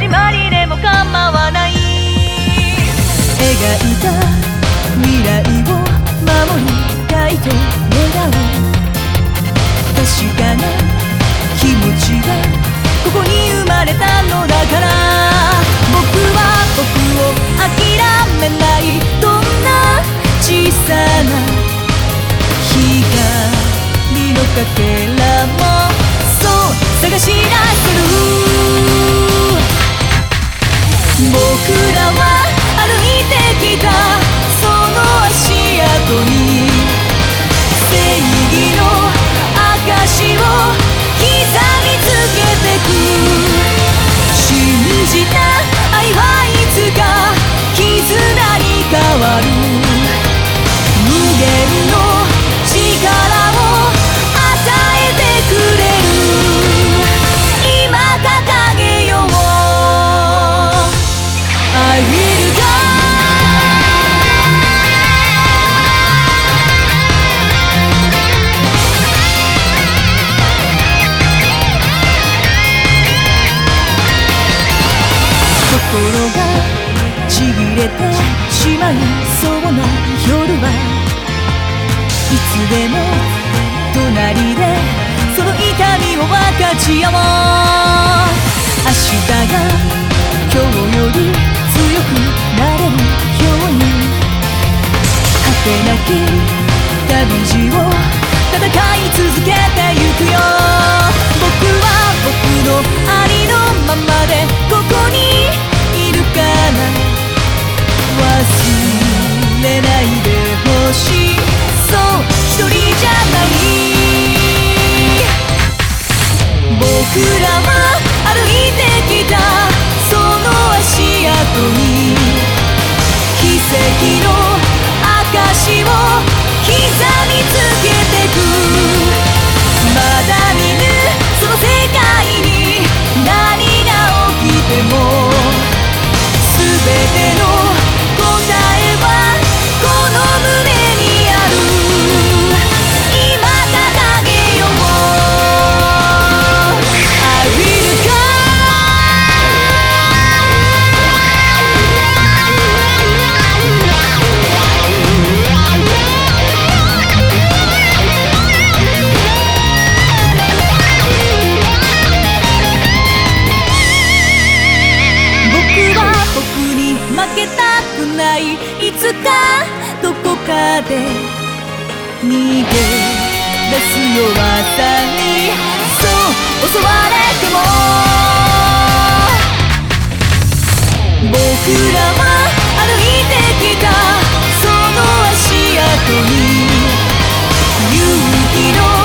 始まりでも構わない。描いた未来を守りたいと願う確かな気持ちがここに生まれたのだから、僕は僕を諦めない。どんな小さな光のかけらもそう探し出せる。僕らは歩いてきたその足跡に正義の証を刻みつけてく。信じた愛はいつか絆に変わる。無限の力を与えてくれる。今掲げよう I will go。 心がちぎれてしまいそうな夜はいつでも隣でその痛みを分かち合おう。明日が今日より強くなれるように果てなき旅路を戦い続けてゆくよ。僕は僕のありのままでここにいるから忘れないでほしい。そう一人じゃない。僕らは歩いてきたその足跡に奇跡の証を刻みつけてく。まだ見ぬその世界に何が起きても全ての答えはこの胸にある。今掲げよう I will go。 僕は僕に負けたくない。いつかどこかで逃げ出すよ朝にそう襲われても僕らは歩いてきたその足跡に勇気の